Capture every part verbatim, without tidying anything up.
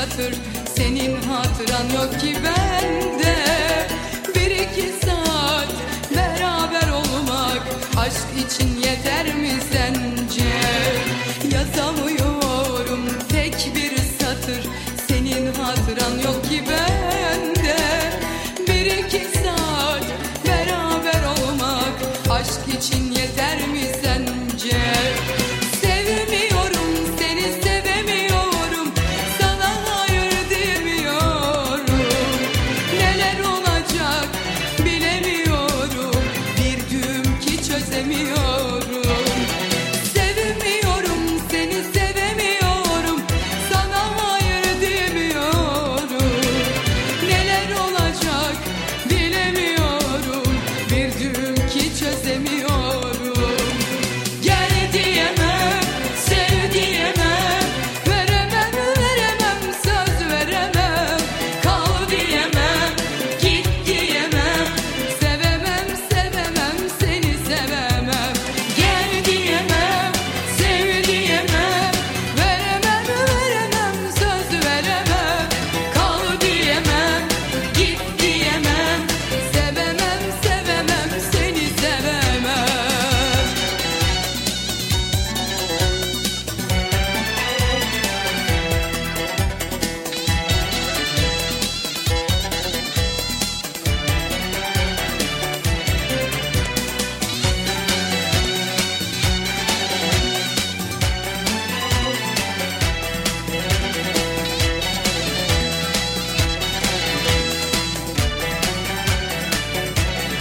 satır senin hatıran yok ki bende. Bir iki saat beraber olmak aşk için yeter mi sence? Yazamıyorum tek bir satır senin hatıran yok ki bende. Bir iki saat beraber olmak aşk için yeter mi sence? Sevmiyorum seni, sevemiyorum, sana hayır diyemiyorum. Neler olacak bilemiyorum, bir düğüm ki çözemiyorum. Sevmiyorum seni, sevemiyorum, sana hayır diyemiyorum. Neler olacak bilemiyorum, bir düğüm ki çözemiyorum. Gel diyemem, sev diyemem, veremem, veremem, söz veremem. Kal diyemem, git diyemem, sevemem, sevemem, seni sevemem. Gel diyemem, sev diyemem, veremem, veremem, söz veremem. Kal diyemem, git diyemem, sevemem, sevemem, seni sevemem.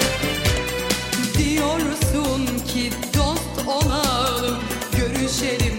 Diyorsun ki dost olalım, görüşelim